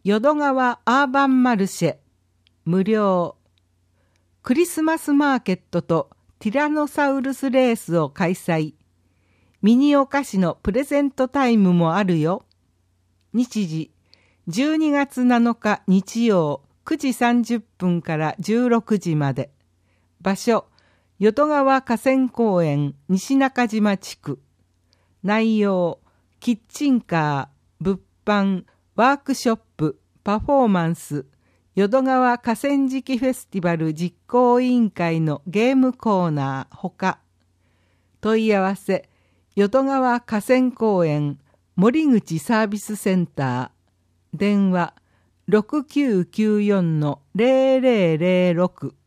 淀川アーバンマルシェ無料。クリスマスマーケットとティラノサウルスレースを開催。ミニお菓子のプレゼントタイムもあるよ。日時12月7日日曜9時30分から16時まで。場所淀川河川公園西中島地区。内容キッチンカー、物販、ワークショップ、パフォーマンス、淀川河川敷フェスティバル実行委員会のゲームコーナーほか。問い合わせ淀川河川公園森口サービスセンター。電話6994-0006